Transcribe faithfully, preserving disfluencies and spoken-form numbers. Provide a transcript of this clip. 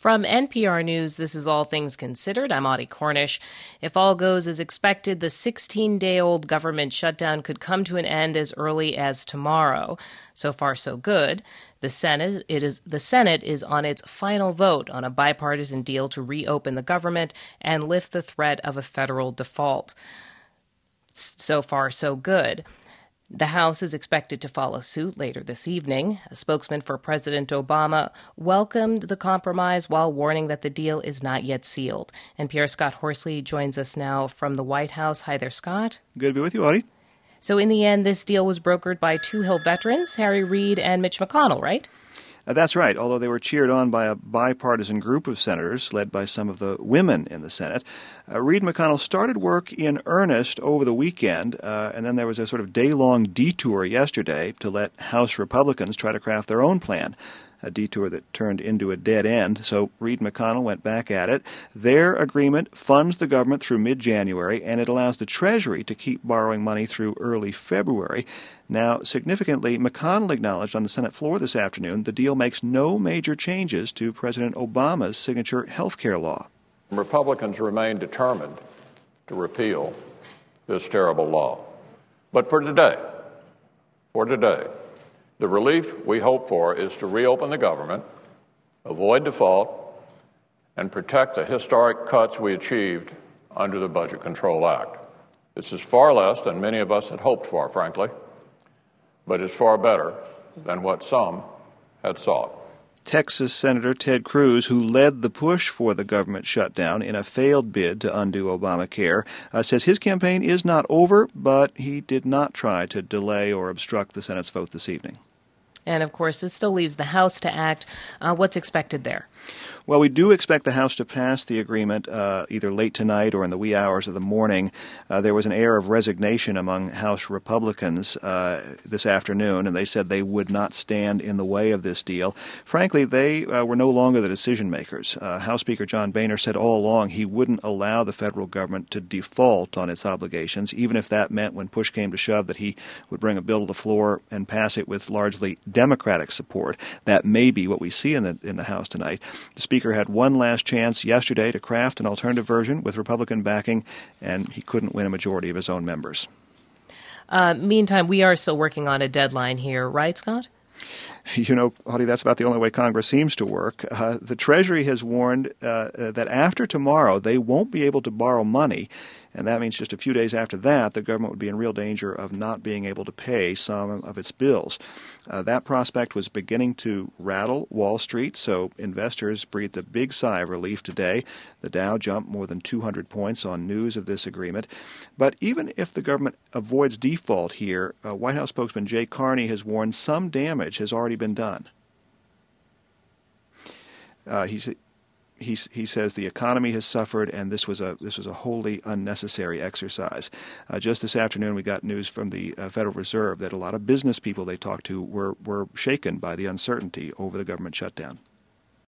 From N P R News, this is All Things Considered. I'm Audie Cornish. If all goes as expected, the sixteen-day-old government shutdown could come to an end as early as tomorrow. So far, so good. The Senate, it is, the Senate is on its final vote on a bipartisan deal to reopen the government and lift the threat of a federal default. So far, so good. The House is expected to follow suit later this evening. A spokesman for President Obama welcomed the compromise while warning that the deal is not yet sealed. N P R's Scott Horsley joins us now from the White House. Hi there, Scott. Good to be with you, Audie. So in the end, this deal was brokered by two Hill veterans, Harry Reid and Mitch McConnell, right? Uh, that's right, although they were cheered on by a bipartisan group of senators led by some of the women in the Senate. Uh, Reid and McConnell started work in earnest over the weekend, uh, and then there was a sort of day-long detour yesterday to let House Republicans try to craft their own plan. A detour that turned into a dead end. So Reid and McConnell went back at it. Their agreement funds the government through mid-January, and it allows the Treasury to keep borrowing money through early February. Now, significantly, McConnell acknowledged on the Senate floor this afternoon the deal makes no major changes to President Obama's signature health care law. Republicans remain determined to repeal this terrible law. But for today, for today, the relief we hope for is to reopen the government, avoid default, and protect the historic cuts we achieved under the Budget Control Act. This is far less than many of us had hoped for, frankly, but it's far better than what some had sought. Texas Senator Ted Cruz, who led the push for the government shutdown in a failed bid to undo Obamacare, uh, says his campaign is not over, but he did not try to delay or obstruct the Senate's vote this evening. And, of course, this still leaves the House to act. Uh, what's expected there? Well, we do expect the House to pass the agreement uh, either late tonight or in the wee hours of the morning. Uh, there was an air of resignation among House Republicans uh, this afternoon, and they said they would not stand in the way of this deal. Frankly, they uh, were no longer the decision makers. Uh, House Speaker John Boehner said all along he wouldn't allow the federal government to default on its obligations, even if that meant when push came to shove that he would bring a bill to the floor and pass it with largely Democratic support. That may be what we see in the in the House tonight. The Speaker had one last chance yesterday to craft an alternative version with Republican backing, and he couldn't win a majority of his own members. Uh, meantime, we are still working on a deadline here, right, Scott? You know, Audie, that's about the only way Congress seems to work. Uh, the Treasury has warned uh, that after tomorrow they won't be able to borrow money, and that means just a few days after that the government would be in real danger of not being able to pay some of its bills. Uh, that prospect was beginning to rattle Wall Street, so investors breathed a big sigh of relief today. The Dow jumped more than two hundred points on news of this agreement. But even if the government avoids default here, uh, White House spokesman Jay Carney has warned some damage has already been done. Uh, he's He, he says the economy has suffered, and this was a this was a wholly unnecessary exercise. Uh, just this afternoon, we got news from the uh, Federal Reserve that a lot of business people they talked to were were shaken by the uncertainty over the government shutdown.